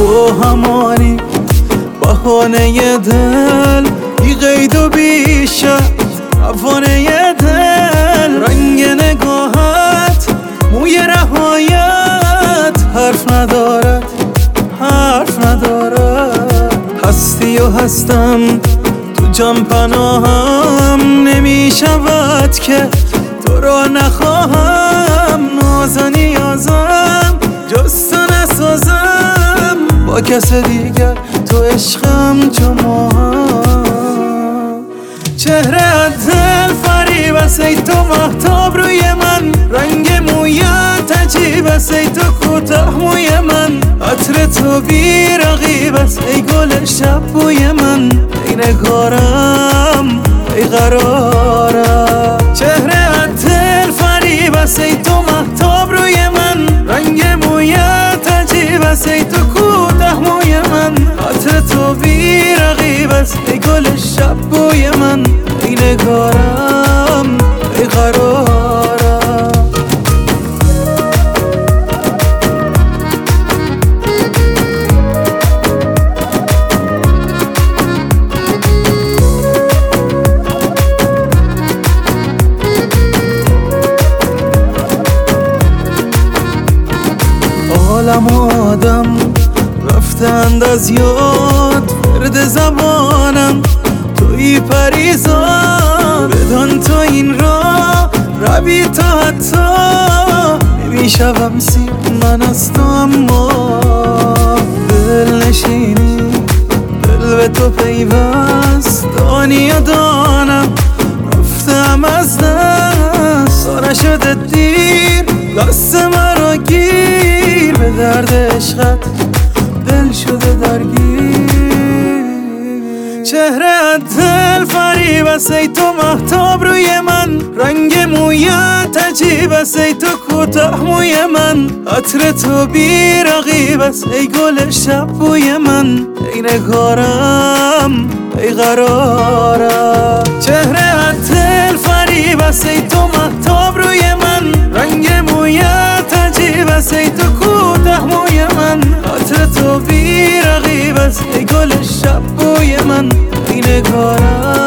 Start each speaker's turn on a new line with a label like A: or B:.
A: تو همانی بهانه دل، بی قید و بی شرط افانه دل. رنگ نگاهت، موی رهایت حرف ندارد، حرف ندارد. هستی و هستم تو جان پناهم، نمی شود که تو را نخواهم. ناز نیازم جز تو نسازم، با کس دیگر تو عشقم چو ماهم. چهره دل فریب است ای تو مهتاب روی من، رنگ مویت عجیب است ای تو کوتاه موی من. عطر تو بی رقیب است ای گل شب بوی من. ای نگارم ای قرارم، چهره دل فریب است ای تو مهتاب روی من، رنگ مویت عجیب است ای تو کوتاه موی من. عطر تو بی رقیب است ای گل شب بوی من. ای نگارم ای قرارم. عالم آدم رفتند از یاد، فرد زبانم توی پریزاد. بدان تو این را روی تا حتی نمیشوم سیر من از تو، اما دل نشینی دل به تو پیوست. دانی و دانم رفتم از دست، نشده دیر دست مرا گیر. به درد عشقت دل شده درگیر. چهره دل فریب است ای تو مهتاب روی من، رنگ مویت عجیب است ای تو کوتاه موی من. عطر تو بی رقیب است ای گل شب بوی من. ای نگارم ای قرارم، چهره دل فریب است ای تو مهتاب روی من، رنگ مویت عجیب است ای تو کوتاه موی من. عطر تو بی رقیب است ای گل شب بوی من. ای نگارم